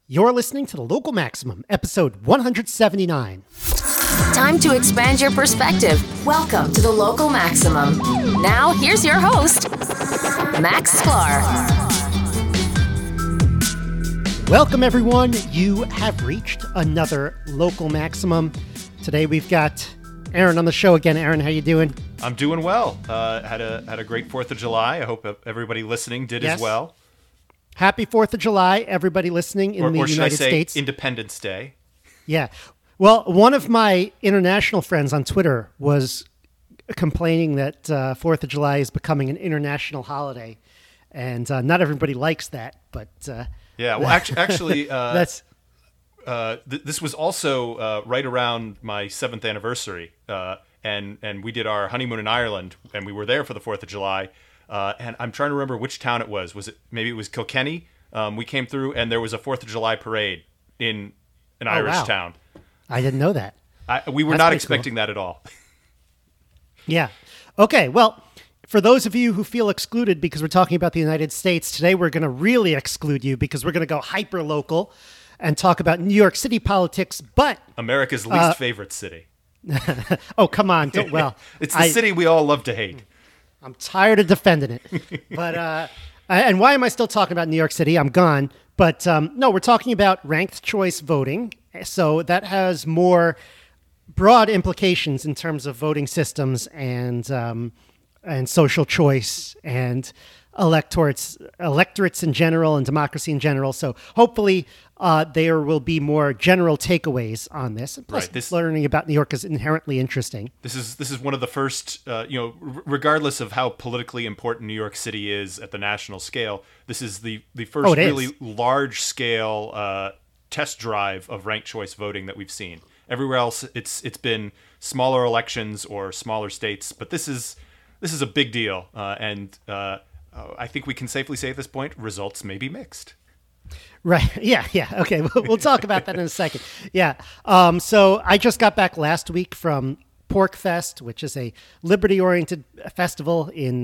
You're listening to The Local Maximum, episode 179. Time to expand your perspective. Welcome to The Local Maximum. Now, here's your host, Max Sklar. Welcome, everyone. You have reached another Local Maximum. Today, we've got Aaron on the show again. Aaron, how you doing? I'm doing well. Had a great 4th of July. I hope everybody listening did as well. Happy 4th of July, everybody listening in the United States. Independence Day. Yeah. Well, one of my international friends on Twitter was complaining that 4th of July is becoming an international holiday. And not everybody likes that, but... yeah, well, actually that's... this was also right around my 7th anniversary. And we did our honeymoon in Ireland, and we were there for the 4th of July. And I'm trying to remember which town it was. Maybe it was Kilkenny? We came through, and there was a 4th of July parade in an Irish town. I didn't know that. We were not expecting that at all. Yeah. Okay, well, for those of you who feel excluded because we're talking about the United States, today we're going to really exclude you because we're going to go hyper-local and talk about New York City politics, but... America's least favorite city. Oh, come on. It's the city we all love to hate. I'm tired of defending it. But and why am I still talking about New York City? I'm gone. But no, we're talking about ranked choice voting. So that has more broad implications in terms of voting systems and social choice and electorates in general and democracy in general. So hopefully there will be more general takeaways on this. Plus, learning about New York is inherently interesting. This is one of the first, regardless of how politically important New York City is at the national scale, this is the first really large scale test drive of ranked choice voting that we've seen. Everywhere else, it's been smaller elections or smaller states, but this is a big deal, and I think we can safely say at this point, results may be mixed. Right. Yeah. Okay. We'll talk about that in a second. Yeah. So I just got back last week from PorcFest, which is a liberty-oriented festival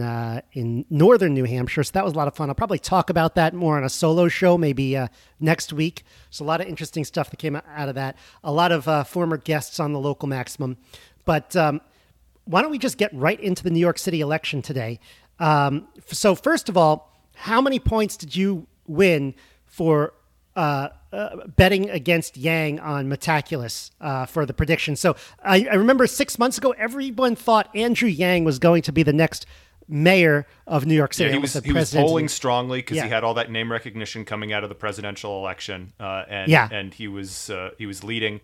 in northern New Hampshire. So that was a lot of fun. I'll probably talk about that more on a solo show, maybe next week. So a lot of interesting stuff that came out of that. A lot of former guests on the Local Maximum. But why don't we just get right into the New York City election today? So first of all, how many points did you win for betting against Yang on Metaculus for the prediction? So I remember 6 months ago, everyone thought Andrew Yang was going to be the next mayor of New York City. Yeah, he was polling strongly because he had all that name recognition coming out of the presidential election, and he was leading.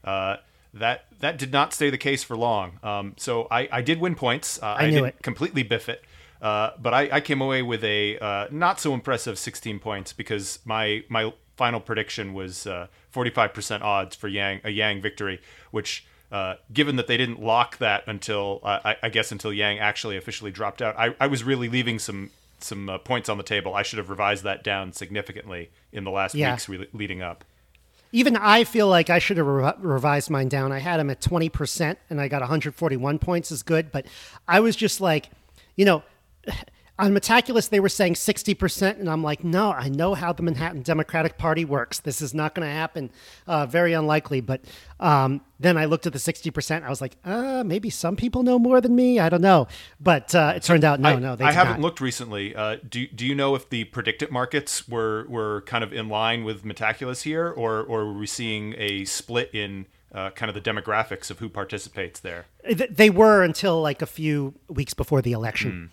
That did not stay the case for long. So I did win points. I didn't completely biff it. But I came away with a not so impressive 16 points because my final prediction was 45% odds for a Yang victory, which given that they didn't lock that until I guess until Yang actually officially dropped out, I was really leaving some points on the table. I should have revised that down significantly in the last weeks leading up. Even I feel like I should have revised mine down. I had him at 20% and I got 141 points is good, but I was just like, on Metaculus, they were saying 60%, and I'm like, no, I know how the Manhattan Democratic Party works. This is not going to happen. Very unlikely. But then I looked at the 60%. I was like, maybe some people know more than me. I don't know. But it turned out, no, they did I haven't looked recently. Do you know if the predicted markets were kind of in line with Metaculus here, or were we seeing a split in kind of the demographics of who participates there? They were until like a few weeks before the election.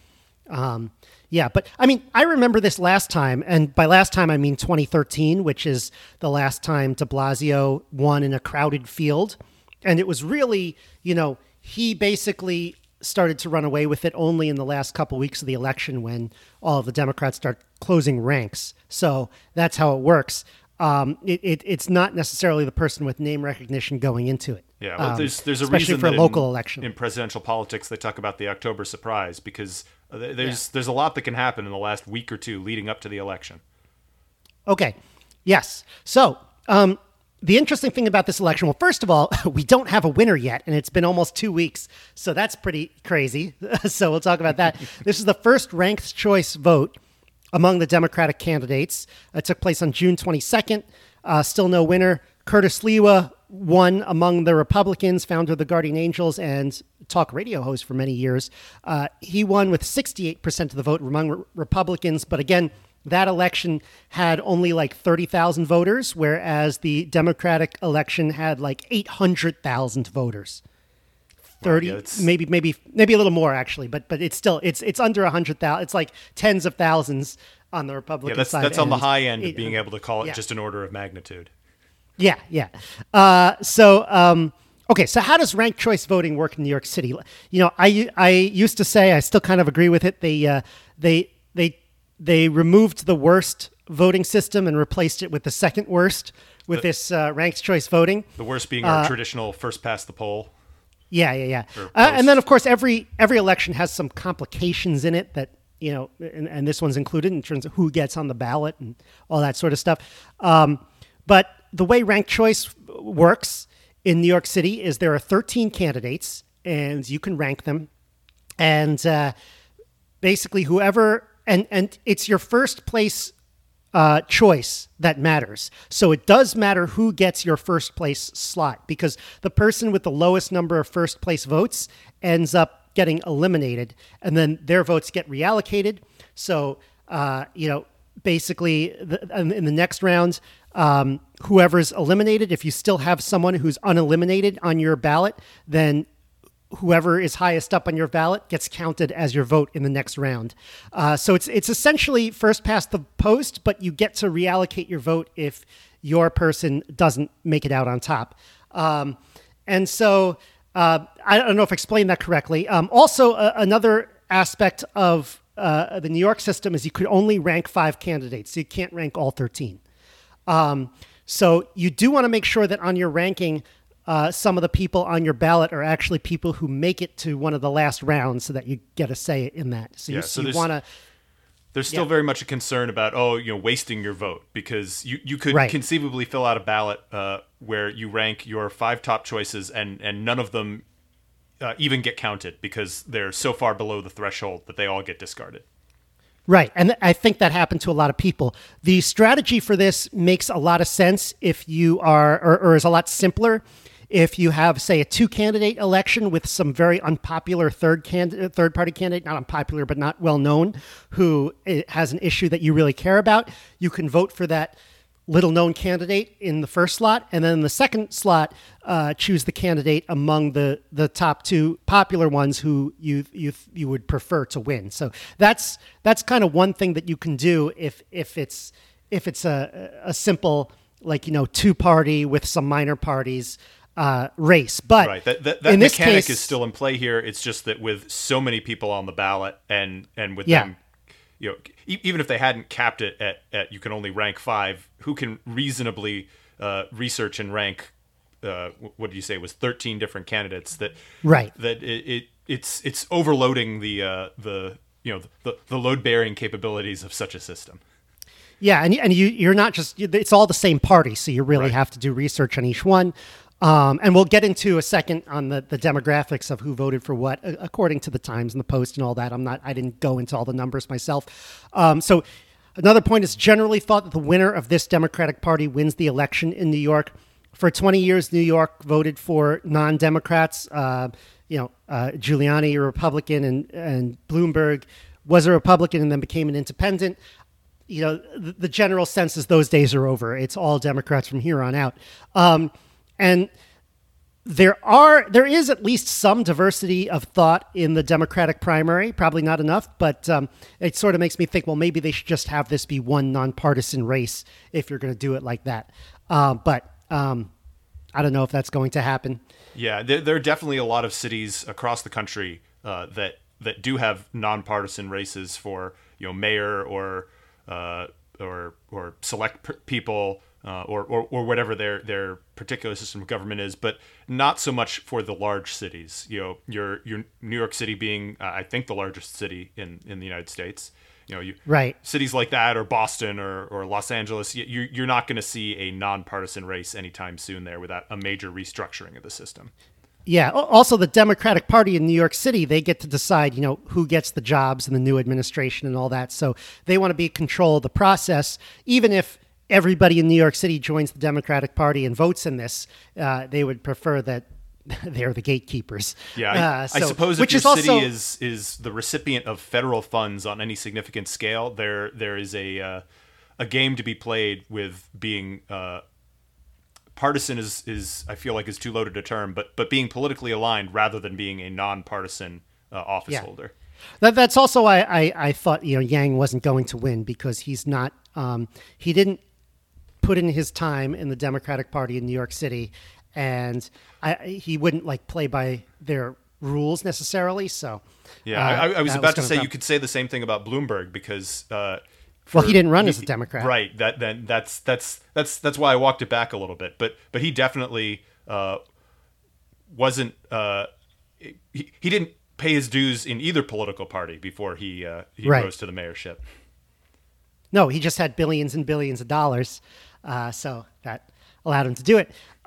But I mean, I remember this last time, and by last time I mean 2013, which is the last time de Blasio won in a crowded field. And it was really, he basically started to run away with it only in the last couple weeks of the election when all of the Democrats start closing ranks. So that's how it works. It's not necessarily the person with name recognition going into it. Yeah, well, there's a especially reason for a that local election. In presidential politics, they talk about the October surprise because there's a lot that can happen in the last week or two leading up to the election. Okay, yes. So the interesting thing about this election, well, first of all, we don't have a winner yet, and it's been almost 2 weeks, so that's pretty crazy. So we'll talk about that. This is the first ranked choice vote among the Democratic candidates. It took place on June 22nd. Still no winner. Curtis Lewa won among the Republicans, founder of the Guardian Angels and talk radio host for many years. He won with 68% of the vote among Republicans. But again, that election had only like 30,000 voters, whereas the Democratic election had like 800,000 voters. 30, well, yeah, maybe a little more actually, but it's still it's under 100,000. It's like tens of thousands on the Republican side. That's on the high end of being able to call it just an order of magnitude. Yeah. Okay, so how does ranked choice voting work in New York City? I used to say, I still kind of agree with it. They removed the worst voting system and replaced it with the second worst with this ranked choice voting. The worst being our traditional first past the poll. Yeah. And then, of course, every election has some complications in it that, and this one's included in terms of who gets on the ballot and all that sort of stuff. But the way ranked choice works in New York City is there are 13 candidates, and you can rank them. And basically whoever, and it's your first place choice that matters. So it does matter who gets your first place slot, because the person with the lowest number of first place votes ends up getting eliminated, and then their votes get reallocated. So, basically in the next round, whoever's eliminated, if you still have someone who's uneliminated on your ballot, then whoever is highest up on your ballot gets counted as your vote in the next round. So it's essentially first past the post, but you get to reallocate your vote if your person doesn't make it out on top. And so I don't know if I explained that correctly. Also, another aspect of the New York system is you could only rank 5 candidates. So you can't rank all 13. So you do want to make sure that on your ranking, some of the people on your ballot are actually people who make it to one of the last rounds, so that you get a say in that. So you want to. There's still very much a concern about wasting your vote, because you could conceivably fill out a ballot where you rank your 5 top choices and none of them even get counted because they're so far below the threshold that they all get discarded. Right. And I think that happened to a lot of people. The strategy for this makes a lot of sense if you are, or is a lot simpler if you have, say, a 2-candidate election with some very unpopular third-party candidate, not unpopular, but not well-known, who has an issue that you really care about. You can vote for that little-known candidate in the first slot, and then in the second slot, choose the candidate among the top 2 popular ones who you would prefer to win. So that's kind of one thing that you can do if it's a simple, 2-party with some minor parties race. But right, that mechanic is still in play here. It's just that with so many people on the ballot and with them, even if they hadn't capped it at you can only rank 5, who can reasonably research and rank? What did you say? It was 13 different candidates. That it's overloading the load bearing capabilities of such a system. Yeah, and you're not just, it's all the same party, so you really have to do research on each one. And we'll get into a second on the demographics of who voted for what, according to the Times and the Post and all that. I didn't go into all the numbers myself. So another point is generally thought that the winner of this Democratic Party wins the election in New York. For 20 years, New York voted for non-Democrats. Giuliani, a Republican, and Bloomberg was a Republican and then became an independent. The general sense is those days are over. It's all Democrats from here on out. And there is at least some diversity of thought in the Democratic primary, probably not enough, but it sort of makes me think, well, maybe they should just have this be one nonpartisan race if you're going to do it like that. But I don't know if that's going to happen. Yeah, there are definitely a lot of cities across the country that do have nonpartisan races for mayor or select people. Or whatever their particular system of government is, but not so much for the large cities. Your New York City being, I think, the largest city in the United States. Cities like that, or Boston, or Los Angeles. You're not going to see a nonpartisan race anytime soon there without a major restructuring of the system. Yeah. Also, the Democratic Party in New York City, they get to decide, who gets the jobs in the new administration and all that. So they want to be in control of the process, even if everybody in New York City joins the Democratic Party and votes in this, they would prefer that they're the gatekeepers. Yeah, I suppose if your city is the recipient of federal funds on any significant scale, there is a game to be played with being partisan is I feel like is too loaded a term, but being politically aligned rather than being a nonpartisan office holder. That's also why I thought Yang wasn't going to win, because he's not he didn't put in his time in the Democratic Party in New York City, and he wouldn't play by their rules necessarily. So I was about to say you could say the same thing about Bloomberg, because he didn't run as a Democrat, right? That's why I walked it back a little bit. But he definitely wasn't. He didn't pay his dues in either political party before he rose to the mayorship. No, he just had billions and billions of dollars, so that allowed him to do it.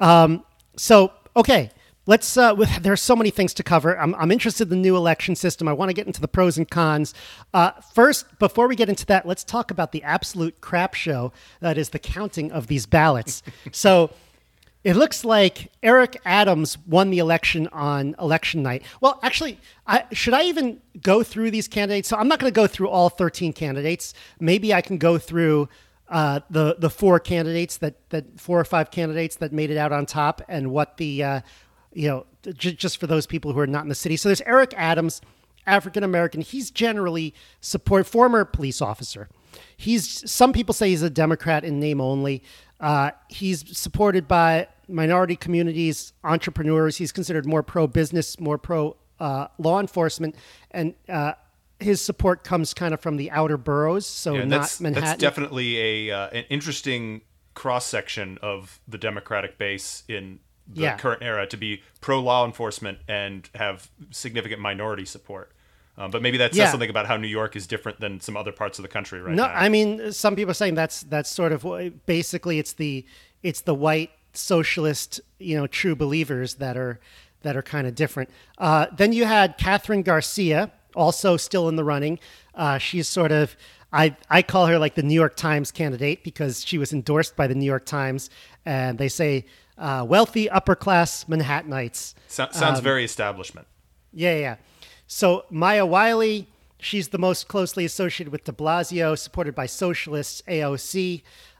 Okay. Let's. There's so many things to cover. I'm interested in the new election system. I want to get into the pros and cons. First, before we get into that, let's talk about the absolute crap show that is the counting of these ballots. So it looks like Eric Adams won the election on election night. Well, actually, should I even go through these candidates? So I'm not going to go through all 13 candidates. Maybe I can go through the four candidates that 4 or 5 candidates that made it out on top, and what the just for those people who are not in the city. So there's Eric Adams, African-American. He's generally former police officer. Some people say he's a Democrat in name only. He's supported by minority communities, entrepreneurs. He's considered more pro-business, more pro-law enforcement. And his support comes kind of from the outer boroughs, so not Manhattan. That's definitely an interesting cross-section of the Democratic base in the current era, to be pro-law enforcement and have significant minority support. But maybe that says something about how New York is different than some other parts of the country now. No, I mean, some people are saying that's sort of basically it's the white socialist, true believers that are kind of different. Then you had Catherine Garcia, also still in the running. She's sort of, I call her like the New York Times candidate, because she was endorsed by the New York Times, and they say wealthy upper class Manhattanites. Sounds very establishment. Yeah. So Maya Wiley, she's the most closely associated with de Blasio, supported by socialists, AOC,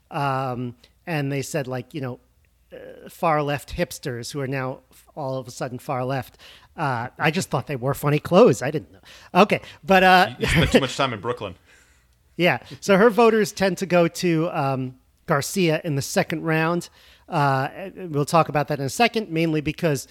and they said far left hipsters who are now all of a sudden far left. I just thought they wore funny clothes. I didn't know. Okay, but you spent too much time in Brooklyn. Yeah, so her voters tend to go to Garcia in the second round. We'll talk about that in a second, mainly because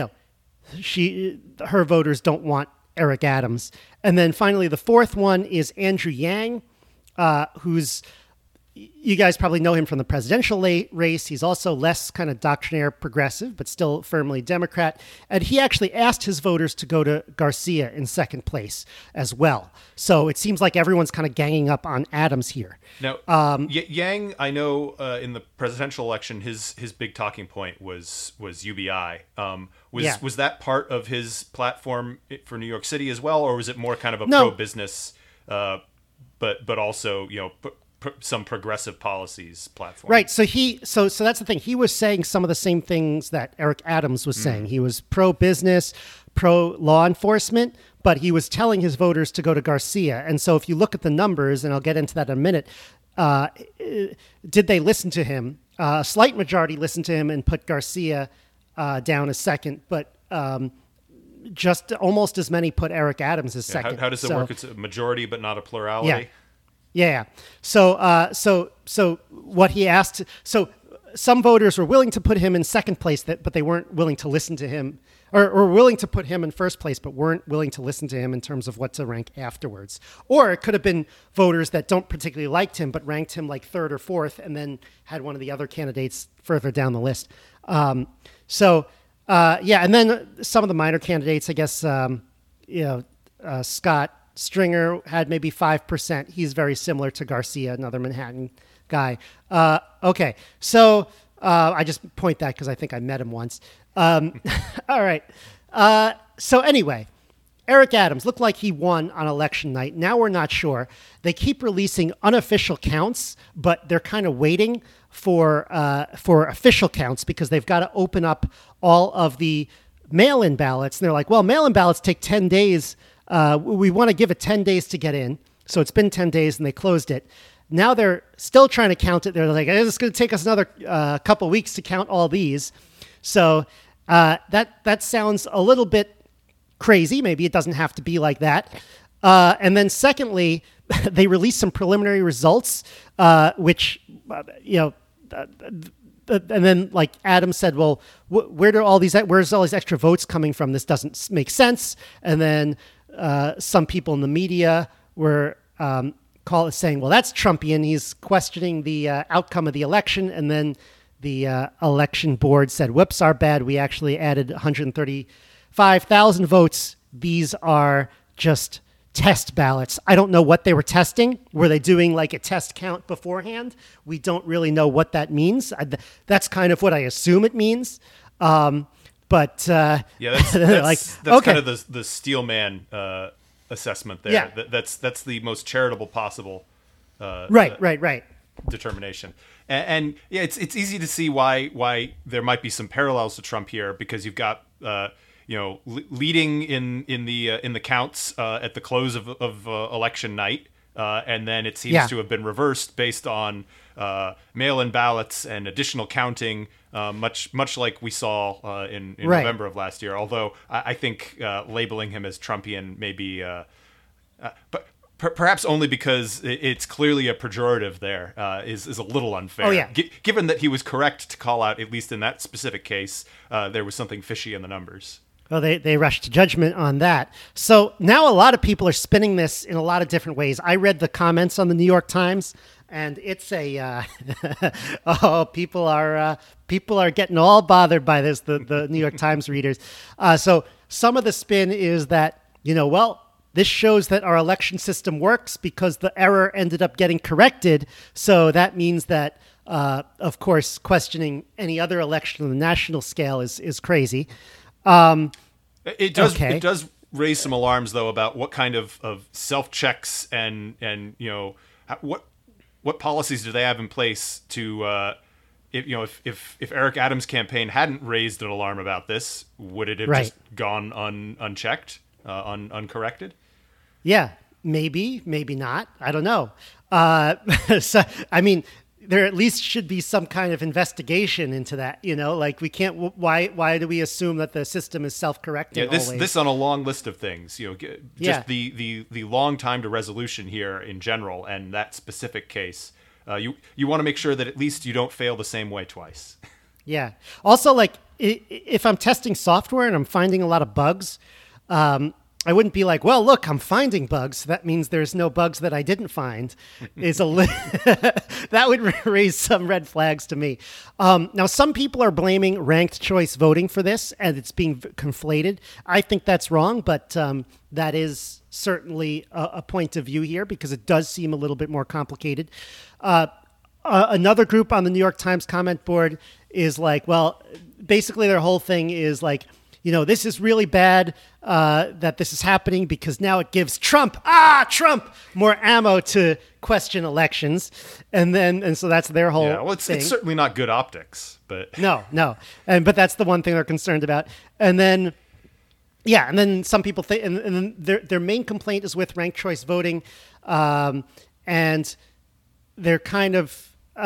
her voters don't want Eric Adams. And then finally, the fourth one is Andrew Yang, who's, you guys probably know him from the presidential race. He's also less kind of doctrinaire progressive, but still firmly Democrat. And he actually asked his voters to go to Garcia in second place as well. So it seems like everyone's kind of ganging up on Adams here. Now, Yang, I know in the presidential election, his big talking point was UBI. Was that part of his platform for New York City as well, or was it more kind of a pro-business, but also some progressive policies platform? Right. So so that's the thing. He was saying some of the same things that Eric Adams was saying. He was pro-business, pro-law enforcement, but he was telling his voters to go to Garcia. And so if you look at the numbers, and I'll get into that in a minute, did they listen to him? A slight majority listened to him and put Garcia down as second, but just almost as many put Eric Adams as second. How does it work? It's a majority, but not a plurality. Yeah. So what he asked. So some voters were willing to put him in second place, but they weren't willing to listen to him, or willing to put him in first place, but weren't willing to listen to him in terms of what to rank afterwards. Or it could have been voters that don't particularly liked him, but ranked him like third or fourth, and then had one of the other candidates further down the list. And then some of the minor candidates, I guess, Scott Stringer had maybe 5%. He's very similar to Garcia, another Manhattan guy. Okay, so I just point that because I think I met him once. All right. So anyway, Eric Adams looked like he won on election night. Now we're not sure. They keep releasing unofficial counts, but they're kind of waiting for official counts because they've got to open up all of the mail-in ballots. And they're like, well, mail-in ballots take 10 days. We want to give it 10 days to get in. So it's been 10 days and they closed it. Now they're still trying to count it. They're like, it's going to take us another couple weeks to count all these. So that sounds a little bit crazy. Maybe it doesn't have to be like that. And then secondly, they released some preliminary results, which, and then like Adam said, well, where's all these extra votes coming from? This doesn't make sense. And then some people in the media were saying, well, that's Trumpian. He's questioning the outcome of the election. And then the election board said, whoops, our bad. We actually added 135,000 votes. These are just test ballots. I don't know what they were testing. Were they doing like a test count beforehand? We don't really know what that means. That's kind of what I assume it means. That's like, okay. Kind of the Steelman assessment there. Yeah. That's the most charitable possible right determination. And yeah, it's easy to see why there might be some parallels to Trump here, because you've got leading in the counts at the close of election night, and then it seems to have been reversed based on mail-in ballots and additional counting, much like we saw in November of last year. Although I think labeling him as Trumpian may be, but perhaps only because it's clearly a pejorative there, is a little unfair. Oh, yeah. Given that he was correct to call out, at least in that specific case, there was something fishy in the numbers. Well, they rushed to judgment on that. So now a lot of people are spinning this in a lot of different ways. I read the comments on the New York Times, and it's a people are getting all bothered by this. The New York Times readers. So some of the spin is that this shows that our election system works because the error ended up getting corrected. So that means that, of course, questioning any other election on the national scale is crazy. It does raise some alarms, though, about what kind of self-checks and what policies do they have in place to if Eric Adams' campaign hadn't raised an alarm about this, would it have just gone unchecked, uncorrected? Yeah, maybe not. I don't know. So I mean, there at least should be some kind of investigation into that. Like we can't. Why do we assume that the system is self-correcting? Yeah, this on a long list of things. The long time to resolution here in general, and that specific case. You want to make sure that at least you don't fail the same way twice. Yeah. Also, like if I'm testing software and I'm finding a lot of bugs, I wouldn't be like, well, look, I'm finding bugs. That means there's no bugs that I didn't find. That would raise some red flags to me. Now, some people are blaming ranked choice voting for this, and it's being conflated. I think that's wrong, but that is certainly a point of view here because it does seem a little bit more complicated. Another group on the New York Times comment board is like, well, basically their whole thing is like, this is really bad that this is happening because now it gives Trump more ammo to question elections. And so that's their whole thing. It's certainly not good optics, but no. But that's the one thing they're concerned about. And then some people think, and then their main complaint is with ranked choice voting. And they're kind of,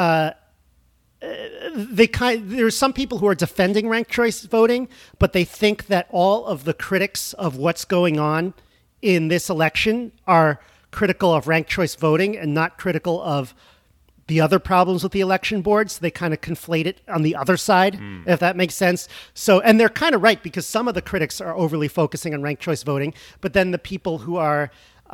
there's some people who are defending ranked choice voting, but they think that all of the critics of what's going on in this election are critical of ranked choice voting and not critical of the other problems with the election board. So they kind of conflate it on the other side, if that makes sense. So, and they're kind of right because some of the critics are overly focusing on ranked choice voting, but then the people who are,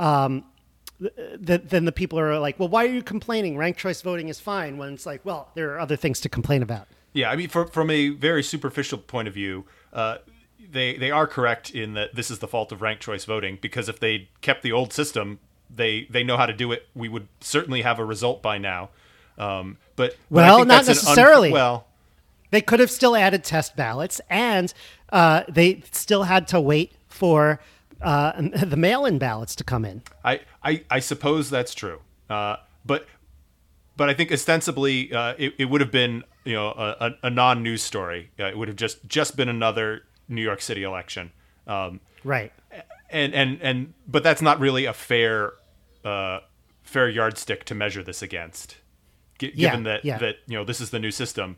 then the people are like, well, why are you complaining? Ranked choice voting is fine, when it's like, well, there are other things to complain about. Yeah, I mean, from a very superficial point of view, they are correct in that this is the fault of ranked choice voting, because if they kept the old system, they know how to do it. We would certainly have a result by now. But not necessarily. They could have still added test ballots, and they still had to wait for the mail-in ballots to come in. I suppose that's true. But I think ostensibly it would have been a non-news story. It would have just been another New York City election. Right. And but that's not really a fair yardstick to measure this against, given that this is the new system.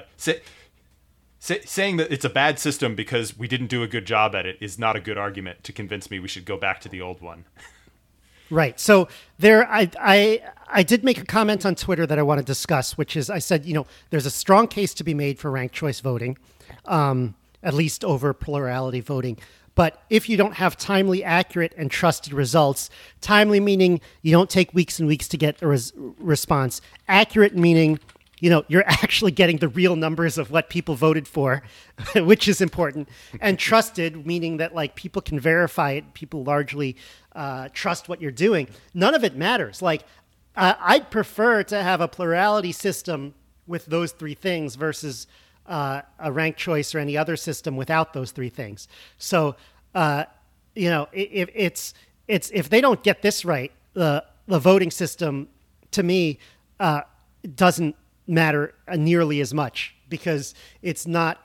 Saying that it's a bad system because we didn't do a good job at it is not a good argument to convince me we should go back to the old one. Right. So I did make a comment on Twitter that I want to discuss, which is I said, there's a strong case to be made for ranked choice voting, at least over plurality voting. But if you don't have timely, accurate, and trusted results, timely meaning you don't take weeks and weeks to get a response, accurate meaning you're actually getting the real numbers of what people voted for, which is important, and trusted meaning that people can verify it, people largely trust what you're doing. None of it matters. I'd prefer to have a plurality system with those three things versus a ranked choice or any other system without those three things. So, if they don't get this right, the voting system to me doesn't matter nearly as much because it's not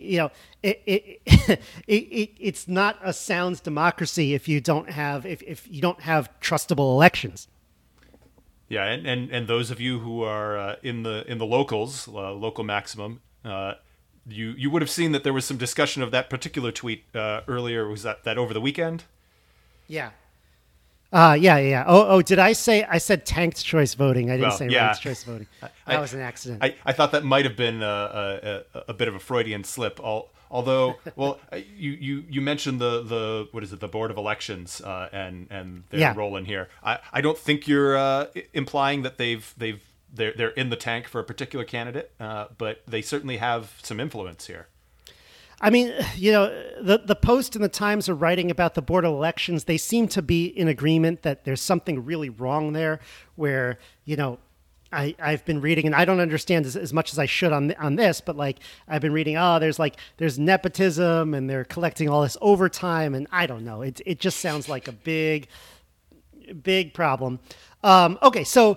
it's not a sound democracy if you don't have if you don't have trustable elections. Yeah, and those of you who are in the locals, local maximum, you would have seen that there was some discussion of that particular tweet earlier. Was that over the weekend? Yeah. Yeah. Oh, did I said tanked choice voting? I didn't say ranked choice voting. That was an accident. I thought that might have been a bit of a Freudian slip. Although, well, you mentioned the what is it, the Board of Elections and their role in here. I don't think you're implying that they're in the tank for a particular candidate, but they certainly have some influence here. I mean, the Post and the Times are writing about the Board of Elections. They seem to be in agreement that there's something really wrong there where, I've been reading, and I don't understand as much as I should on this, but I've been reading, there's nepotism and they're collecting all this overtime, and I don't know. It just sounds like a big problem. Okay, so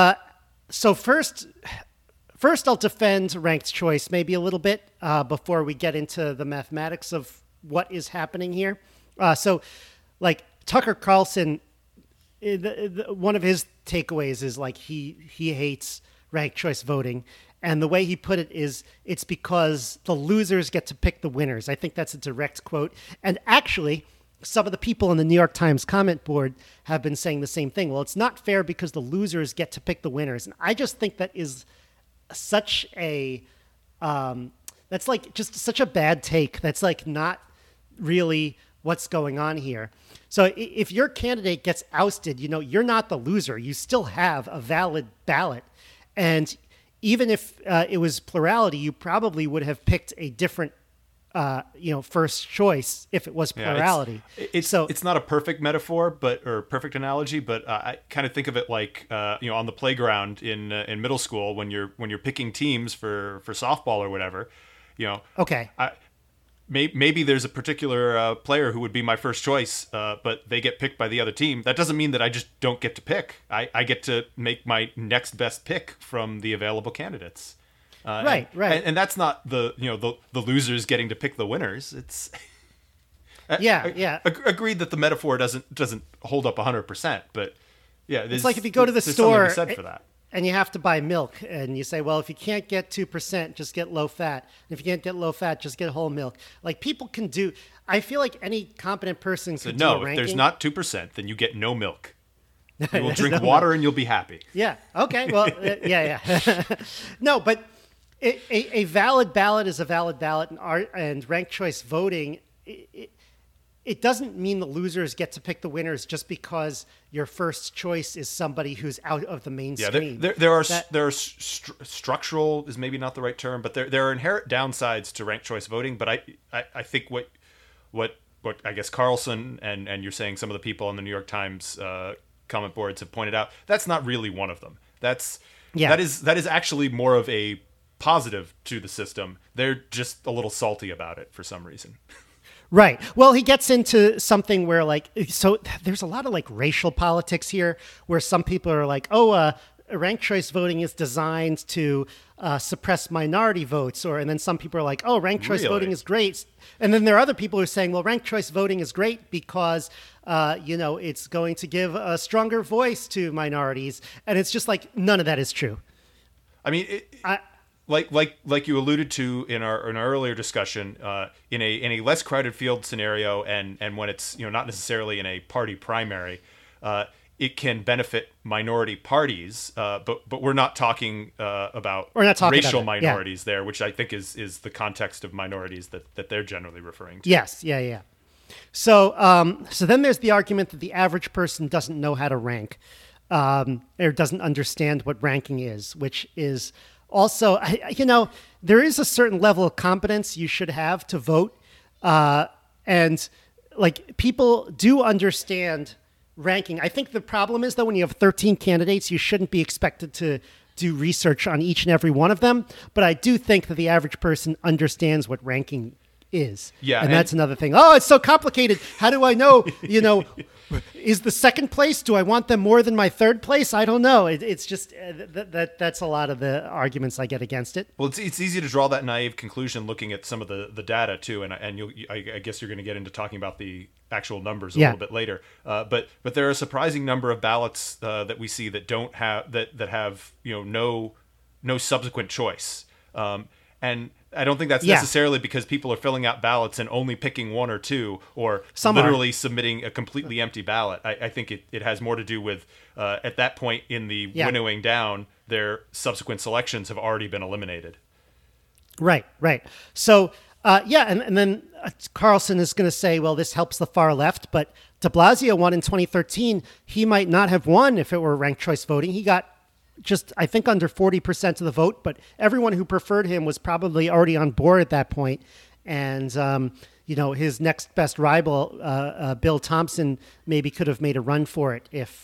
First, I'll defend ranked choice maybe a little bit before we get into the mathematics of what is happening here. Tucker Carlson, one of his takeaways is he hates ranked choice voting. And the way he put it is it's because the losers get to pick the winners. I think that's a direct quote. And actually, some of the people in the New York Times comment board have been saying the same thing. Well, it's not fair because the losers get to pick the winners. And I just think that is such a that's just such a bad take. That's not really what's going on here. So if your candidate gets ousted, you're not the loser. You still have a valid ballot. And even if it was plurality, you probably would have picked a different first choice if it was plurality. It's not a perfect metaphor, or perfect analogy, but I kind of think of it on the playground in middle school when you're picking teams for softball or whatever. Okay. Maybe there's a particular player who would be my first choice, but they get picked by the other team. That doesn't mean that I just don't get to pick. I get to make my next best pick from the available candidates. Right. And that's not the losers getting to pick the winners. It's agreed that the metaphor doesn't hold up 100%, but yeah, it's like if you go to the store said for that. And you have to buy milk, and you say, well, if you can't get 2%, just get low fat. And if you can't get low fat, just get whole milk. People can do. I feel like any competent person could do a ranking. If there's not 2%, then you get no milk. You will drink water and you'll be happy. Yeah. Okay. Well, yeah. No, but a valid ballot is a valid ballot, and ranked choice voting, it doesn't mean the losers get to pick the winners just because your first choice is somebody who's out of the mainstream. Yeah, there are structural is maybe not the right term, but there are inherent downsides to ranked choice voting. But I think what I guess Carlson and you're saying some of the people on the New York Times comment boards have pointed out, that's not really one of them. That is actually more of a positive to the system. They're just a little salty about it for some reason. Right. Well, he gets into something where like, so there's a lot of like racial politics here where some people are like, oh, ranked choice voting is designed to suppress minority votes, and then some people are like, oh, ranked choice voting is great. And then there are other people who are saying, well, ranked choice voting is great because, it's going to give a stronger voice to minorities. And it's just like, none of that is true. I mean, like you alluded to in our earlier discussion, in a less crowded field scenario, and when it's not necessarily in a party primary, it can benefit minority parties. But we're not talking about racial minorities there, which I think is the context of minorities that they're generally referring to. Yes, yeah. So then there's the argument that the average person doesn't know how to rank, or doesn't understand what ranking is, which is also, there is a certain level of competence you should have to vote. And like people do understand ranking. I think the problem is, though, when you have 13 candidates, you shouldn't be expected to do research on each and every one of them. But I do think that the average person understands what ranking is. Yeah. And that's another thing. Oh, it's so complicated. How do I know, is the second place, do I want them more than my third place? I don't know. It's just that's a lot of the arguments I get against it. Well, it's easy to draw that naive conclusion looking at some of the data too, and I guess you're going to get into talking about the actual numbers a little bit later. But there are a surprising number of ballots that we see that don't have that have no subsequent choice, and I don't think that's necessarily because people are filling out ballots and only picking one or two, or literally submitting a completely empty ballot. I think it has more to do with, at that point in the winnowing down, their subsequent selections have already been eliminated. Right. So, and then Carlson is going to say, well, this helps the far left, but de Blasio won in 2013. He might not have won if it were ranked choice voting. He got just, I think, under 40% of the vote, but everyone who preferred him was probably already on board at that point. And, his next best rival, Bill Thompson, maybe could have made a run for it if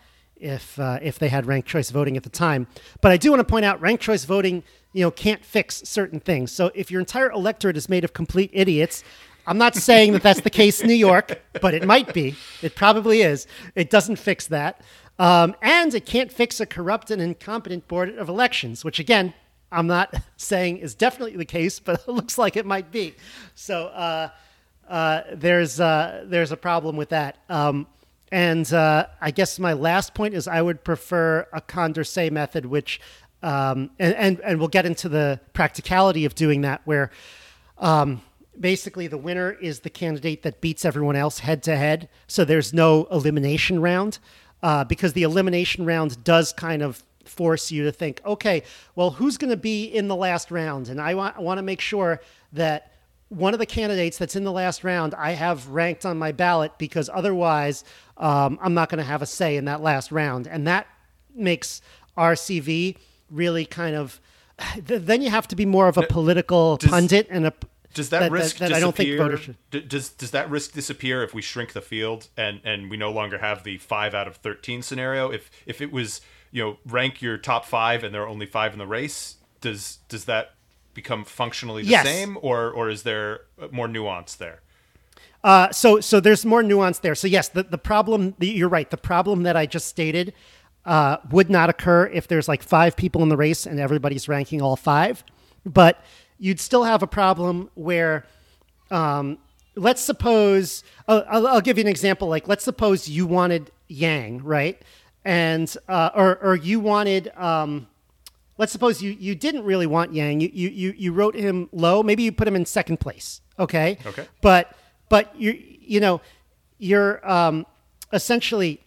they had ranked choice voting at the time. But I do want to point out ranked choice voting, can't fix certain things. So if your entire electorate is made of complete idiots, I'm not saying that that's the case in New York, but it might be. It probably is. It doesn't fix that. And it can't fix a corrupt and incompetent board of elections, which, again, I'm not saying is definitely the case, but it looks like it might be. So there's a problem with that. And I guess my last point is I would prefer a Condorcet method, which and we'll get into the practicality of doing that, where basically the winner is the candidate that beats everyone else head to head. So there's no elimination round. Because the elimination round does kind of force you to think, okay, well, who's going to be in the last round? And I want to make sure that one of the candidates that's in the last round I have ranked on my ballot, because otherwise I'm not going to have a say in that last round. And that makes RCV really kind of, then you have to be more of a political pundit and a... Does that risk disappear? I don't think voters should. Does that risk disappear if we shrink the field and we no longer have the 5 out of 13 scenario? If it was, rank your top 5 and there are only 5 in the race, does that become functionally the same, or is there more nuance there? So there's more nuance there. So yes, the problem, you're right. The problem that I just stated would not occur if there's like 5 people in the race and everybody's ranking all 5, but you'd still have a problem where, let's suppose, I'll give you an example. Like, let's suppose you wanted Yang, right? And, or you wanted, let's suppose you didn't really want Yang. You wrote him low. Maybe you put him in second place. Okay. But you're essentially,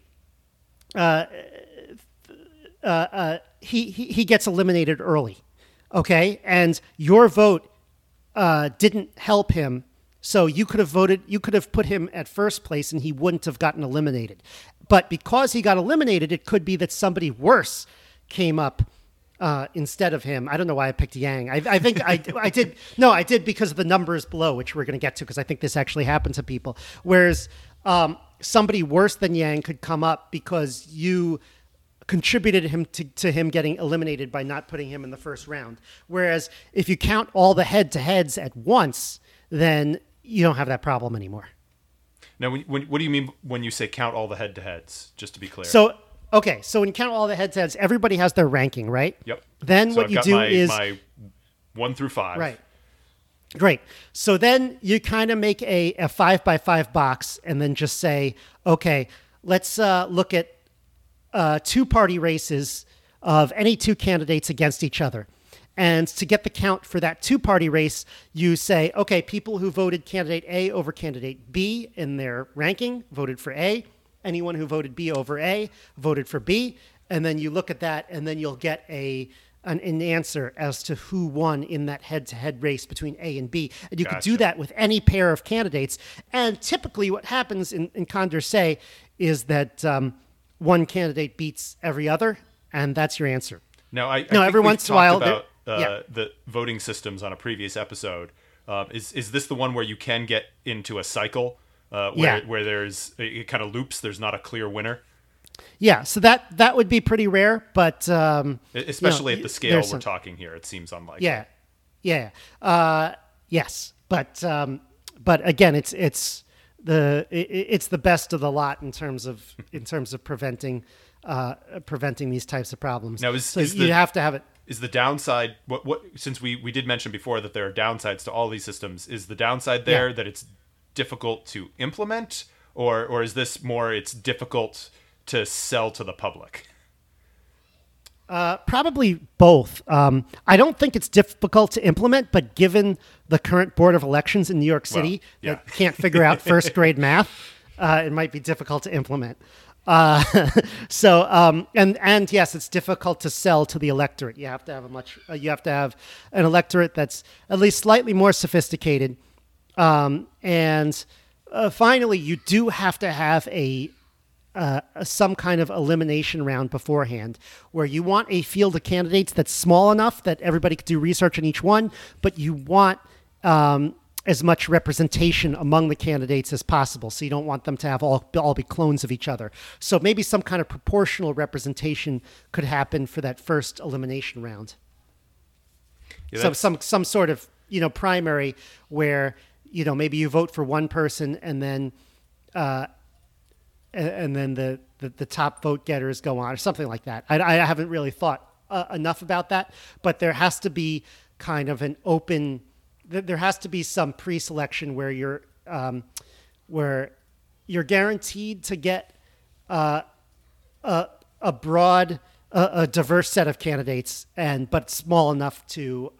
he gets eliminated early. Okay, and your vote didn't help him, so you could have put him at first place and he wouldn't have gotten eliminated. But because he got eliminated, it could be that somebody worse came up instead of him. I don't know why I picked Yang. I think I did. No, I did because of the numbers below, which we're going to get to, because I think this actually happened to people. Whereas somebody worse than Yang could come up because you contributed him to him getting eliminated by not putting him in the first round. Whereas if you count all the head-to-heads at once, then you don't have that problem anymore. Now, what do you mean when you say count all the head-to-heads, just to be clear? So when you count all the head-to-heads, everybody has their ranking, right? Yep. Then so what I've you got do my, is... my 1 through 5. Right. Great. So then you kind of make a 5x5 box and then just say, okay, let's look at two-party races of any two candidates against each other. And to get the count for that two-party race, you say, okay, people who voted candidate A over candidate B in their ranking voted for A. Anyone who voted B over A voted for B. And then you look at that, and then you'll get an answer as to who won in that head-to-head race between A and B. And you could do that with any pair of candidates. And typically what happens in Condorcet is that one candidate beats every other, and that's your answer. Now, I every think once in a while... about the voting systems on a previous episode. Is this the one where you can get into a cycle where there's it kind of loops? There's not a clear winner. Yeah, so that would be pretty rare, but especially at the scale we're talking here, it seems unlikely. Yes, but again, it's the best of the lot in terms of preventing these types of problems. Now, you have to have it. Is the downside what since we did mention before that there are downsides to all these systems? Is the downside there that it's difficult to implement, or is this more it's difficult to sell to the public? Probably both. I don't think it's difficult to implement, but given the current Board of Elections in New York City that can't figure out first grade math, it might be difficult to implement. And yes, it's difficult to sell to the electorate. You have to have an electorate that's at least slightly more sophisticated. And finally, you do have to have some kind of elimination round beforehand where you want a field of candidates that's small enough that everybody could do research on each one, but you want as much representation among the candidates as possible. So you don't want them to have all be clones of each other. So maybe some kind of proportional representation could happen for that first elimination round. Yeah, so some sort of, primary where, maybe you vote for one person and then the top vote getters go on or something like that. I haven't really thought enough about that, but there has to be kind of an open... There has to be some pre-selection where you're guaranteed to get a broad, diverse set of candidates, but small enough for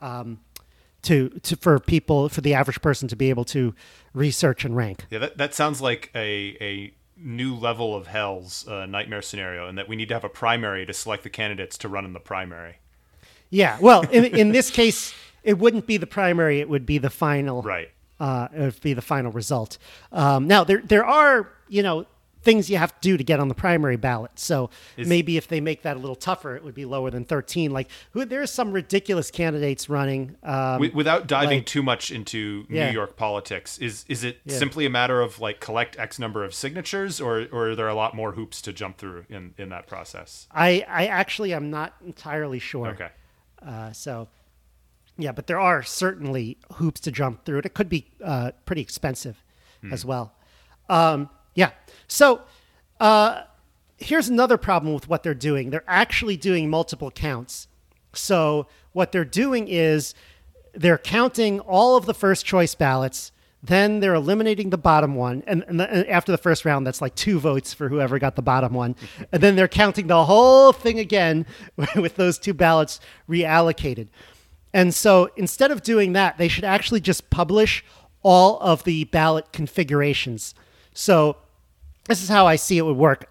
the average person to be able to research and rank. Yeah, that sounds like a new level of hell's nightmare scenario, and that we need to have a primary to select the candidates to run in the primary. Yeah, well, in this case. It wouldn't be the primary; it would be the final. Right. It would be the final result. Now, there are things you have to do to get on the primary ballot. So maybe if they make that a little tougher, it would be lower than 13. Like there's some ridiculous candidates running. Without diving too much into New York politics, is it simply a matter of collect X number of signatures, or are there a lot more hoops to jump through in that process? I actually am not entirely sure. Okay. Yeah, but there are certainly hoops to jump through. It could be pretty expensive as well. So here's another problem with what they're doing. They're actually doing multiple counts. So what they're doing is they're counting all of the first choice ballots. Then they're eliminating the bottom one. And after the first round, that's like 2 votes for whoever got the bottom one. And then they're counting the whole thing again with those 2 ballots reallocated. And so instead of doing that, they should actually just publish all of the ballot configurations. So this is how I see it would work.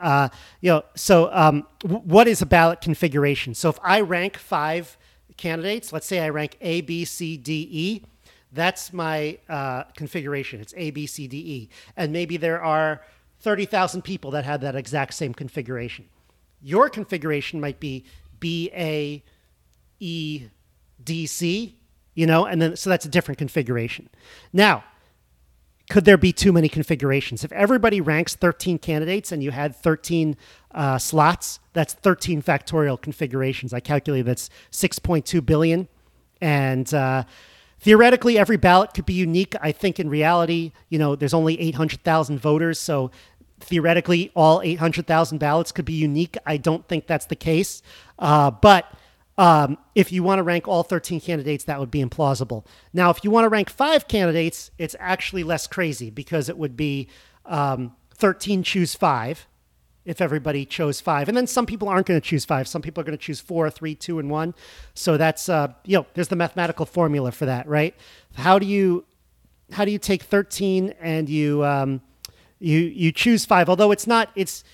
What is a ballot configuration? So if I rank 5 candidates, let's say I rank A, B, C, D, E, that's my configuration. It's A, B, C, D, E. And maybe there are 30,000 people that had that exact same configuration. Your configuration might be B, A, E, DC, and then so that's a different configuration. Now, could there be too many configurations? If everybody ranks 13 candidates and you had 13 slots, that's 13 factorial configurations. I calculated that's 6.2 billion, and theoretically, every ballot could be unique. I think in reality, there's only 800,000 voters, so theoretically, all 800,000 ballots could be unique. I don't think that's the case. But if you want to rank all 13 candidates, that would be implausible. Now, if you want to rank 5 candidates, it's actually less crazy because it would be 13 choose 5 if everybody chose 5. And then some people aren't going to choose 5. Some people are going to choose 4, 3, 2, and 1. So that's, there's the mathematical formula for that, right? How do you take 13 and you choose 5? Although it's not, it's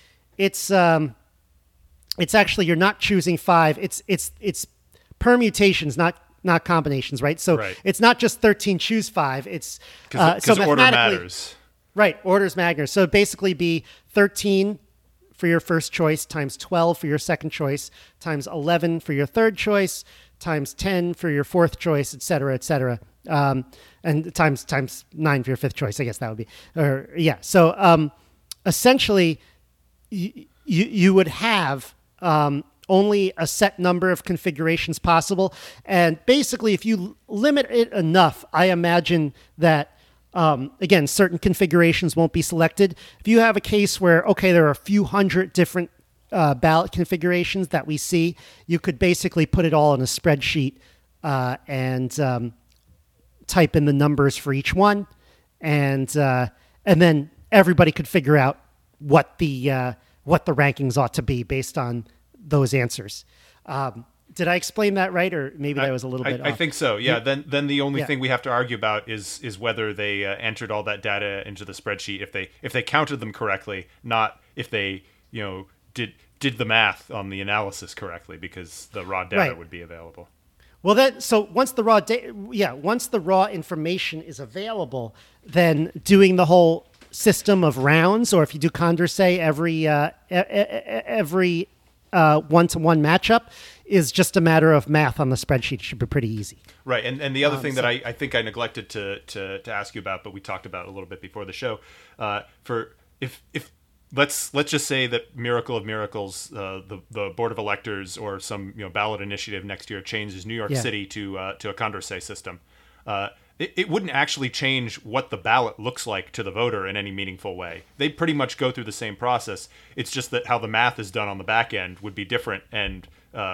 actually, you're not choosing 5. It's permutations, not combinations, right? So It's not just 13 choose 5. It's because order matters. Right, orders matter. So it'd basically be 13 for your first choice times 12 for your second choice times 11 for your third choice times 10 for your fourth choice, et cetera, and times 9 for your fifth choice. I guess that would be, So essentially, you would have only a set number of configurations possible, and basically, if you limit it enough, I imagine that. Again, certain configurations won't be selected. If you have a case where, there are a few hundred different ballot configurations that we see, you could basically put it all in a spreadsheet and type in the numbers for each one, and then everybody could figure out what the rankings ought to be based on those answers. Did I explain that right, or maybe that was a little bit off? I think so. Yeah. Then the only thing we have to argue about is whether they entered all that data into the spreadsheet, if they counted them correctly, not if they did the math on the analysis correctly, because the raw data would be available. Well, once the raw information is available, then doing the whole system of rounds, or if you do Condorcet every one-to-one matchup, is just a matter of math on the spreadsheet. It should be pretty easy. Right, and the other thing that I think I neglected to ask you about, but we talked about a little bit before the show, let's just say that miracle of miracles, the Board of Electors or some ballot initiative next year changes New York City to a Condorcet system. It wouldn't actually change what the ballot looks like to the voter in any meaningful way. They pretty much go through the same process. It's just that how the math is done on the back end would be different. And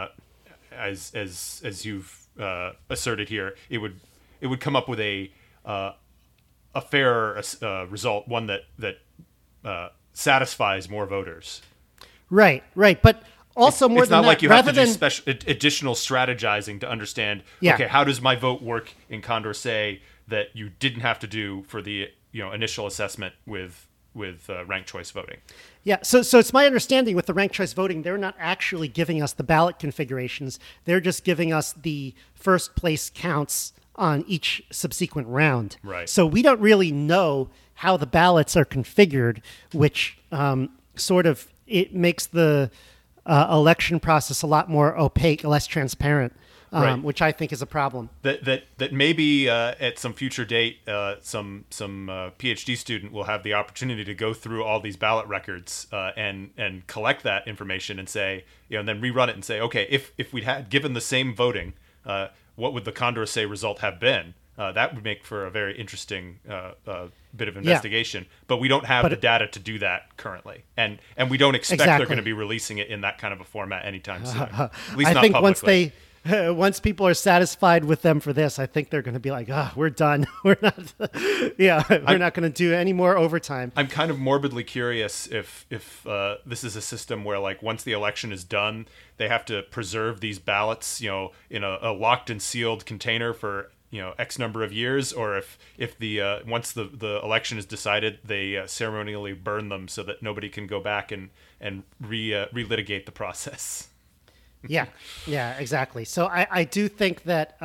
as you've asserted here, it would come up with a fairer result, one that satisfies more voters. Right. But also more it's than not that, like you have to do additional strategizing to understand, okay, how does my vote work in Condorcet that you didn't have to do for the initial assessment with ranked choice voting? Yeah, so it's my understanding with the ranked choice voting, they're not actually giving us the ballot configurations. They're just giving us the first place counts on each subsequent round. Right. So we don't really know how the ballots are configured, which it makes the election process a lot more opaque, less transparent, which I think is a problem. That maybe at some future date, some PhD student will have the opportunity to go through all these ballot records and collect that information and say, and then rerun it and say, okay, if we'd had given the same voting, what would the Condorcet result have been? That would make for a very interesting bit of investigation, but we don't have the data to do that currently, and we don't expect they're going to be releasing it in that kind of a format anytime soon. At least I not think publicly. once people are satisfied with them for this, I think they're going to be like, we're done. We're not going to do any more overtime. I'm kind of morbidly curious if this is a system where, like, once the election is done, they have to preserve these ballots, in a locked and sealed container for X number of years, or if the once the election is decided, they ceremonially burn them so that nobody can go back and relitigate the process. Yeah, exactly. So I do think that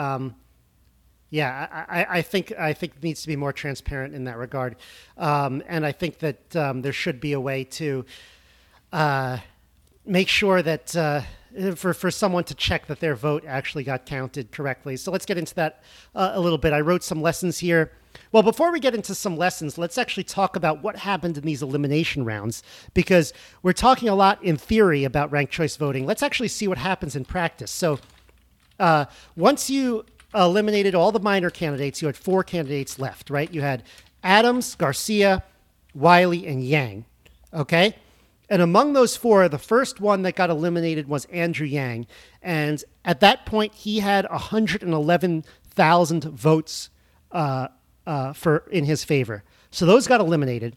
I think it needs to be more transparent in that regard, and I think that there should be a way to make sure that. For someone to check that their vote actually got counted correctly. So let's get into that a little bit. I wrote some lessons here. Well, before we get into some lessons, let's actually talk about what happened in these elimination rounds, because we're talking a lot in theory about ranked choice voting. Let's actually see what happens in practice. So once you eliminated all the minor candidates, you had 4 candidates left, right? You had Adams, Garcia, Wiley, and Yang. Okay? And among those 4, the first one that got eliminated was Andrew Yang. And at that point, he had 111,000 votes in his favor. So those got eliminated.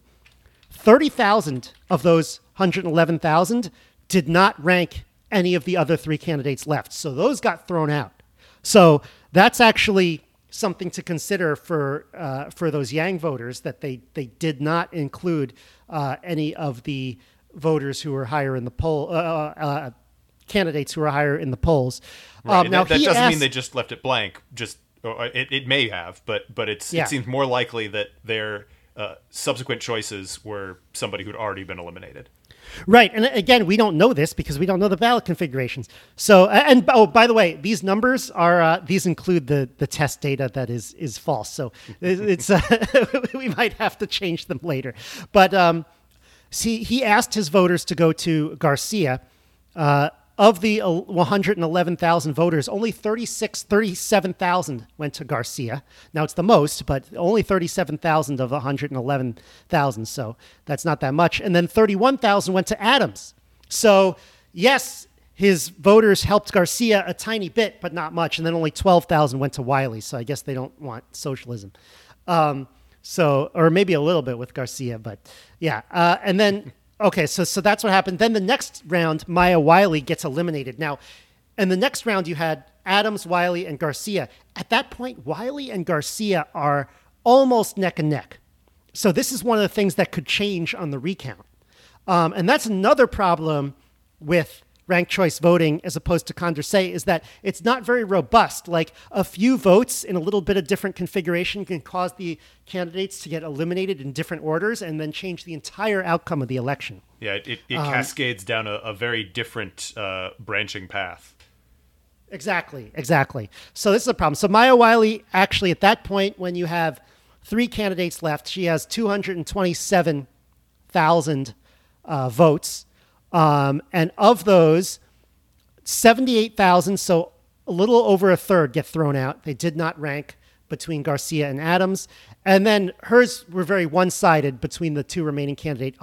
30,000 of those 111,000 did not rank any of the other 3 candidates left. So those got thrown out. So that's actually something to consider for those Yang voters, that they did not include any of the voters who were higher in the poll, candidates who were higher in the polls. Right. Now that doesn't mean they just left it blank. It may have, but it seems more likely that their subsequent choices were somebody who'd already been eliminated. Right. And again, we don't know this because we don't know the ballot configurations. So, and by the way, these numbers are, these include the test data that is false. So it's, we might have to change them later. But see, he asked his voters to go to Garcia. Of the 111,000 voters, only 37,000 went to Garcia. Now, it's the most, but only 37,000 of 111,000, so that's not that much. And then 31,000 went to Adams. So, yes, his voters helped Garcia a tiny bit, but not much. And then only 12,000 went to Wiley, so I guess they don't want socialism. Or maybe a little bit with Garcia, but yeah. And then... Okay, so that's what happened. Then the next round, Maya Wiley gets eliminated. Now, in the next round, you had Adams, Wiley, and Garcia. At that point, Wiley and Garcia are almost neck and neck. So this is one of the things that could change on the recount. And that's another problem with ranked choice voting as opposed to Condorcet, is that it's not very robust. Like, a few votes in a little bit of different configuration can cause the candidates to get eliminated in different orders and then change the entire outcome of the election. Yeah, it cascades down a very different branching path. Exactly. So this is a problem. So Maya Wiley, actually, at that point, when you have 3 candidates left, she has 227,000 votes. And of those, 78,000, so a little over a third, get thrown out. They did not rank between Garcia and Adams. And then hers were very one-sided between the 2 remaining candidates.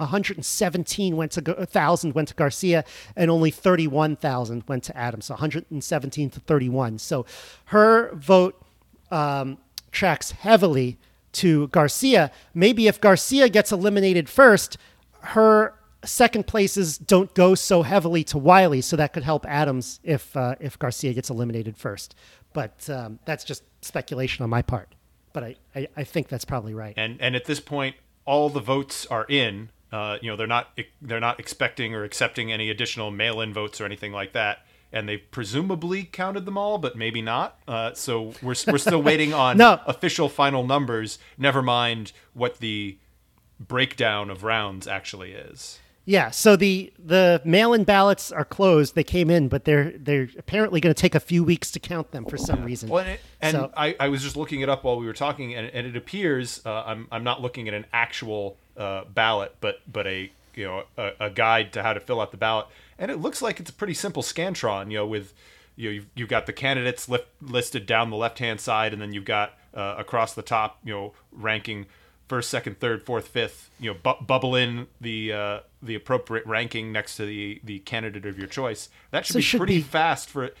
117,000 went to Garcia, and only 31,000 went to Adams. So 117 to 31. So her vote tracks heavily to Garcia. Maybe if Garcia gets eliminated first, her second places don't go so heavily to Wiley, so that could help Adams if Garcia gets eliminated first. But that's just speculation on my part. But I think that's probably right. And at this point, all the votes are in. They're not expecting or accepting any additional mail-in votes or anything like that. And they presumably counted them all, but maybe not. So we're still waiting on official final numbers. Never mind what the breakdown of rounds actually is. Yeah, so the mail-in ballots are closed. They came in, but they're apparently going to take a few weeks to count them for some reason. Well, I was just looking it up while we were talking, and it appears I'm not looking at an actual ballot, but a guide to how to fill out the ballot, and it looks like it's a pretty simple Scantron. With you've got the candidates listed down the left-hand side, and then you've got across the top, ranking first, second, third, fourth, fifth, bubble in the appropriate ranking next to the candidate of your choice. That should be pretty fast for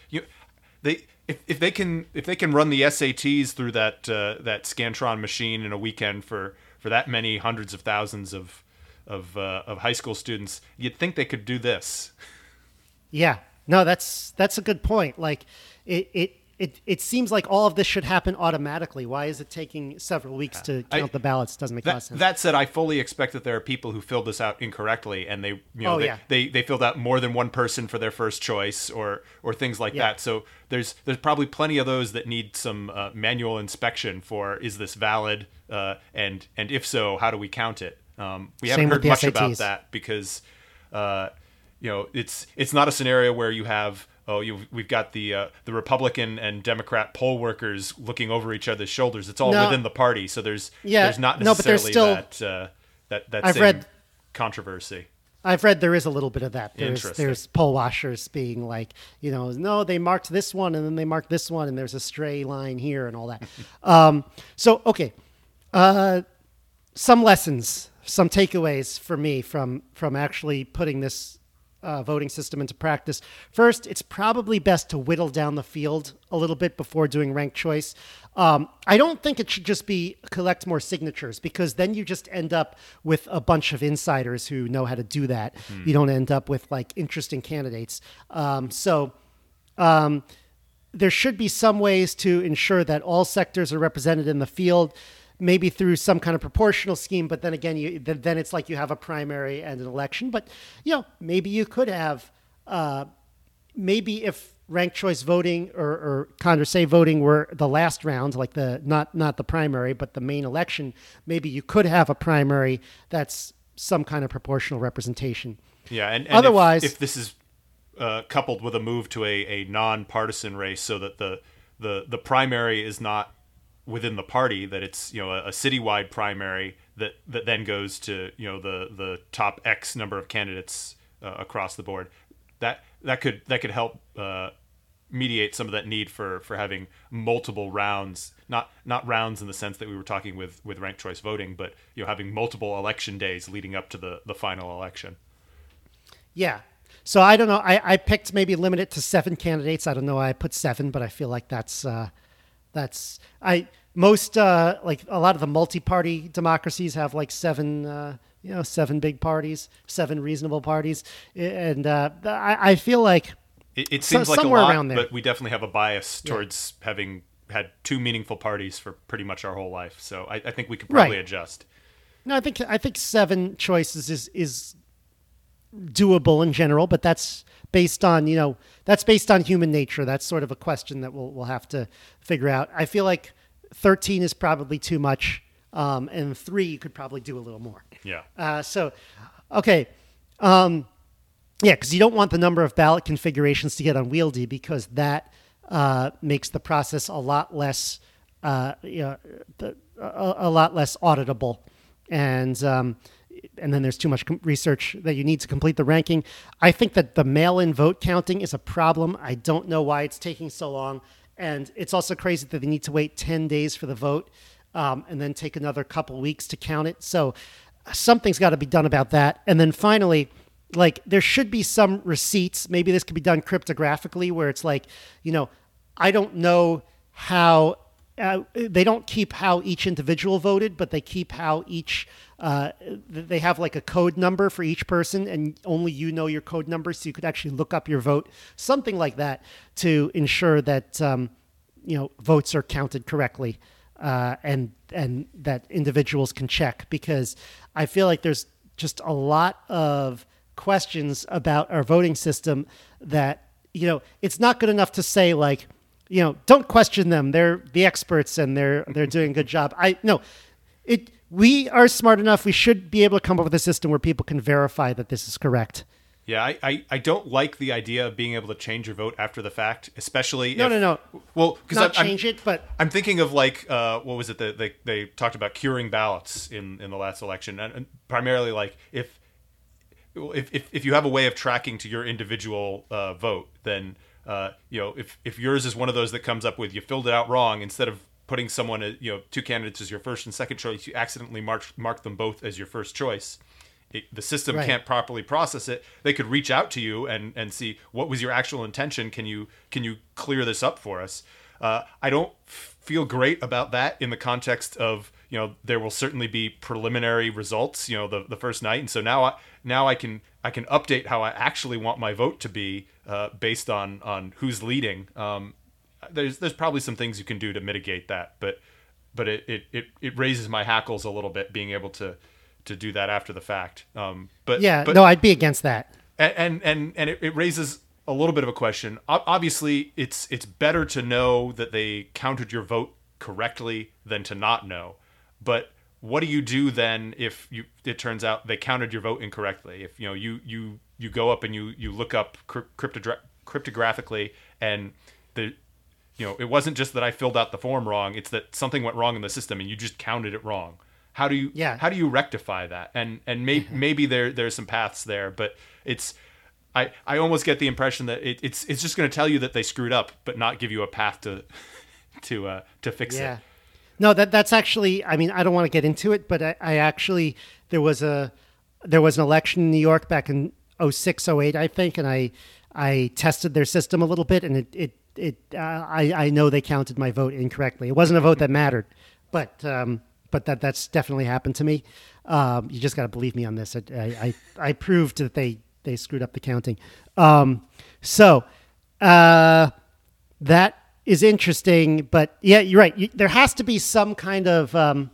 if they can run the SATs through that Scantron machine in a weekend for that many hundreds of thousands of high school students. You'd think they could do this. Yeah, no, that's a good point. Like it seems like all of this should happen automatically. Why is it taking several weeks to count the ballots? Doesn't make a lot of sense. That said, I fully expect that there are people who filled this out incorrectly, and they filled out more than one person for their first choice or things like that. So there's probably plenty of those that need some manual inspection for, is this valid, and if so, how do we count it? We haven't heard much about that because it's not a scenario where you have. We've got the Republican and Democrat poll workers looking over each other's shoulders. It's all within the party, so there's not necessarily that same controversy. I've read there is a little bit of that. There's poll washers being like, no, they marked this one and then they marked this one and there's a stray line here and all that. Okay. Some lessons, some takeaways for me from actually putting this voting system into practice. First, it's probably best to whittle down the field a little bit before doing ranked choice. I don't think it should just be collect more signatures, because then you just end up with a bunch of insiders who know how to do that. You don't end up with like interesting candidates. There should be some ways to ensure that all sectors are represented in the field, maybe through some kind of proportional scheme. But then again, then it's like you have a primary and an election. But maybe you could have maybe if ranked choice voting or Condorcet voting were the last round, like not the primary, but the main election, maybe you could have a primary that's some kind of proportional representation. Yeah, and otherwise, if this is coupled with a move to a non-partisan race, so that the primary is not within the party, that it's a citywide primary that then goes to the top X number of candidates across the board, that could help mediate some of that need for having multiple rounds, not rounds in the sense that we were talking with ranked choice voting, but having multiple election days leading up to the final election. Yeah. So I don't know. I picked maybe limit it to 7 candidates. I don't know why I put 7, but I feel like that's most like a lot of the multi-party democracies have like 7 big parties, 7 reasonable parties, and I feel like it seems like a lot, but we definitely have a bias towards having had 2 meaningful parties for pretty much our whole life. So I think we could probably adjust. No, I think 7 choices is doable in general, but that's based on human nature. That's sort of a question that we'll have to figure out. I feel like 13 is probably too much, and 3 you could probably do a little more. Yeah. Okay. Because you don't want the number of ballot configurations to get unwieldy, because that makes the process a lot less auditable, and then there's too much research that you need to complete the ranking. I think that the mail-in vote counting is a problem. I don't know why it's taking so long, and it's also crazy that they need to wait 10 days for the vote, and then take another couple weeks to count it. So something's got to be done about that. And then finally, like, there should be some receipts. Maybe this could be done cryptographically, where it's like, I don't know how they don't keep how each individual voted, but they keep how each they have like a code number for each person, and only your code number, so you could actually look up your vote, something like that, to ensure that votes are counted correctly, and that individuals can check, because I feel like there's just a lot of questions about our voting system that it's not good enough to say like, don't question them, they're the experts and they're doing a good job. We are smart enough. We should be able to come up with a system where people can verify that this is correct. Yeah, I don't like the idea of being able to change your vote after the fact, especially No. Well, because change it, but I'm thinking of like what was it that they talked about curing ballots in the last election, and primarily like if you have a way of tracking to your individual vote, then if yours is one of those that comes up with you filled it out wrong, instead of putting someone 2 candidates as your first and second choice, you accidentally mark them both as your first choice. The system can't properly process it. They could reach out to you and see what was your actual intention. Can you clear this up for us? I don't feel great about that in the context of there will certainly be preliminary results the first night, and so now I can update how I actually want my vote to be based on who's leading. There's probably some things you can do to mitigate that, but it raises my hackles a little bit being able to do that after the fact. But I'd be against that. And it raises a little bit of a question. Obviously, it's better to know that they counted your vote correctly than to not know. But what do you do then if it turns out they counted your vote incorrectly? If you go up and you look up cryptographically, and it wasn't just that I filled out the form wrong, it's that something went wrong in the system and you just counted it wrong. how do you rectify that? And maybe there's some paths there, but it's I almost get the impression that it's just going to tell you that they screwed up, but not give you a path to fix it. No, that's actually, I mean, I don't want to get into it, but I actually, there was an election in New York back in 06, 08, I think, and I tested their system a little bit, and I know they counted my vote incorrectly. It wasn't a vote that mattered, but that's definitely happened to me. You just got to believe me on this. I proved that they screwed up the counting. So that is interesting, but yeah, you're right. There has to be some kind of,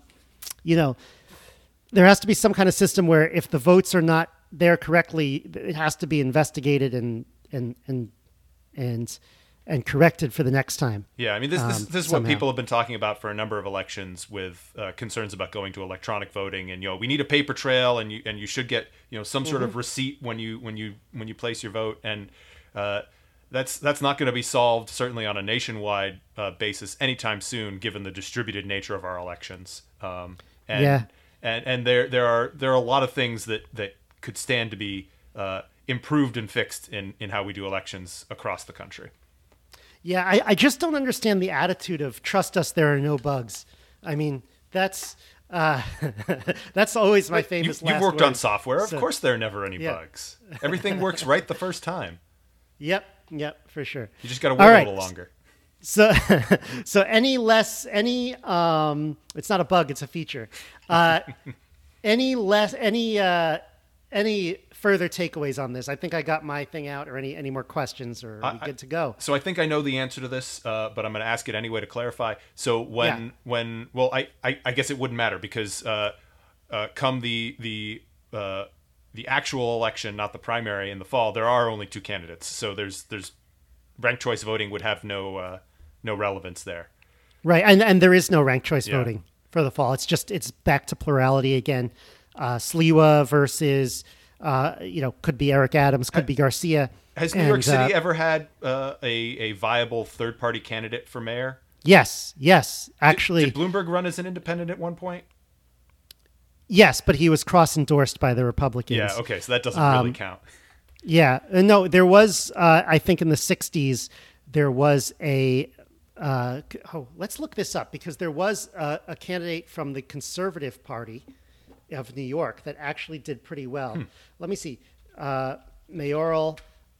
there has to be some kind of system where if the votes are not there correctly, it has to be investigated and corrected for the next time. Yeah, I mean, this is what people have been talking about for a number of elections, with concerns about going to electronic voting, and we need a paper trail, and you should get some sort of receipt when you place your vote, and that's not going to be solved, certainly on a nationwide basis anytime soon, given the distributed nature of our elections. And there are a lot of things that could stand to be improved and fixed in how we do elections across the country. Yeah, I just don't understand the attitude of trust us, there are no bugs. I mean, that's always my famous last word. You worked on software. Of course there are never any bugs. Everything works right the first time. Yep, for sure. You just got to wait a little longer. So it's not a bug, it's a feature. Any further takeaways on this? I think I got my thing out, or any more questions, or are we good to go? So I think I know the answer to this, but I'm going to ask it anyway to clarify. So I guess it wouldn't matter, because come the actual election, not the primary, in the fall, there are only two candidates. So there's ranked choice voting would have no relevance there. Right, and there is no ranked choice voting for the fall. It's back to plurality again. Sliwa versus could be Eric Adams, could be Garcia. Has New York City ever had a viable third-party candidate for mayor? Yes. Actually, did Bloomberg run as an independent at one point? Yes, but he was cross-endorsed by the Republicans. Yeah, okay, so that doesn't really count. Yeah, no, there was, I think in the 60s, there was let's look this up, because there was a candidate from the Conservative Party of New York that actually did pretty well. Let me see. Mayoral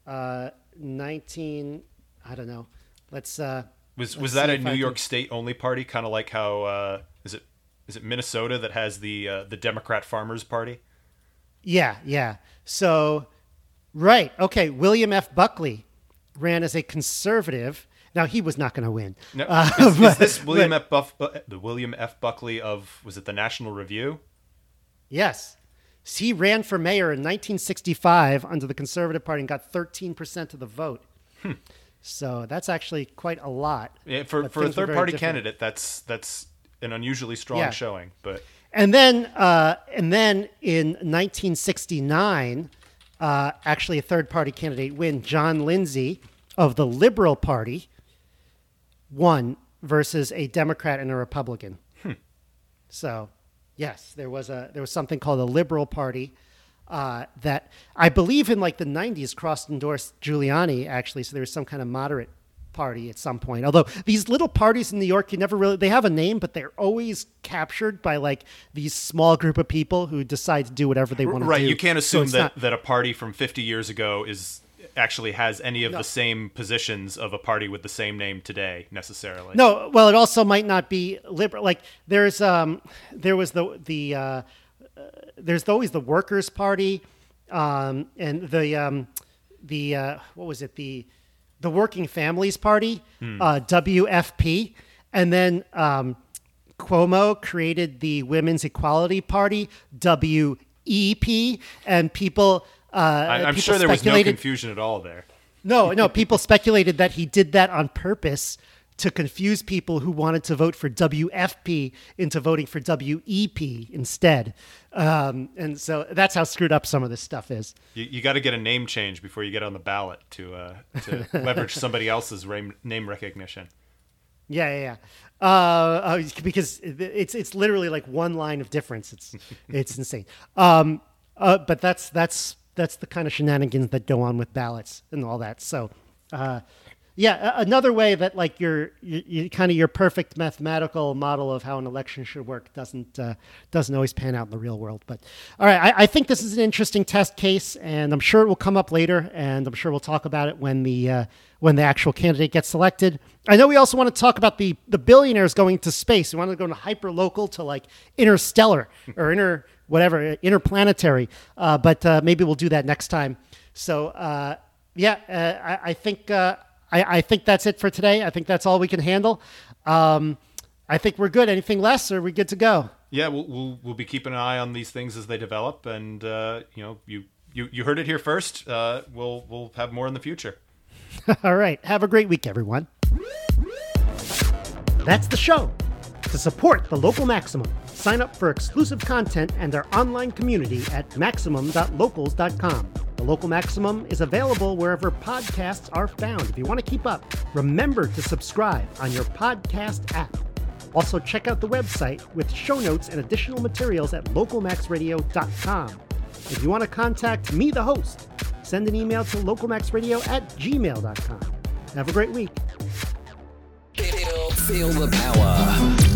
19, I don't know. Let's was that a New York State only party, kind of like how is it Minnesota that has the Democrat Farmers Party? Yeah. So right. Okay, William F. Buckley ran as a conservative. Now, he was not going to win. No, is this the William F. Buckley of, was it the National Review? Yes. He ran for mayor in 1965 under the Conservative Party and got 13% of the vote. So that's actually quite a lot. Yeah, for a third-party candidate, that's an unusually strong showing. But and then in 1969, actually a third-party candidate win, John Lindsay of the Liberal Party, won versus a Democrat and a Republican. So. Yes, there was something called the Liberal Party that I believe in like the 90s cross-endorsed Giuliani, actually. So there was some kind of moderate party at some point. Although these little parties in New York, they have a name, but they're always captured by like these small group of people who decide to do whatever they want to do. Right, you can't assume that a party from 50 years ago actually has any of the same positions of a party with the same name today necessarily. No, well, it also might not be liberal. Like there's always the Workers' Party, and the what was it, the Working Families Party, WFP, and then Cuomo created the Women's Equality Party, WEP, and people. I'm sure there was no confusion at all there. No, people speculated that he did that on purpose to confuse people who wanted to vote for WFP into voting for WEP instead. And so that's how screwed up some of this stuff is. You got to get a name change before you get on the ballot to leverage somebody else's name recognition. Yeah. Because it's literally like one line of difference. It's insane. But that's the kind of shenanigans that go on with ballots and all that. So, another way that like your kind of your perfect mathematical model of how an election should work doesn't always pan out in the real world. But all right, I think this is an interesting test case, and I'm sure it will come up later, and I'm sure we'll talk about it when the actual candidate gets selected. I know we also want to talk about the billionaires going to space. We want to go to hyperlocal to like interstellar or interplanetary, but maybe we'll do that next time. So I think that's it for today. I think that's all we can handle. I think we're good. Anything less, or are we good to go? Yeah, we'll be keeping an eye on these things as they develop, and you heard it here first. We'll have more in the future. All right. Have a great week, everyone. That's the show. To support the Local Maximum, sign up for exclusive content and our online community at maximum.locals.com. The Local Maximum is available wherever podcasts are found. If you want to keep up, remember to subscribe on your podcast app. Also, check out the website with show notes and additional materials at localmaxradio.com. If you want to contact me, the host, send an email to localmaxradio@gmail.com. Have a great week. Feel the power.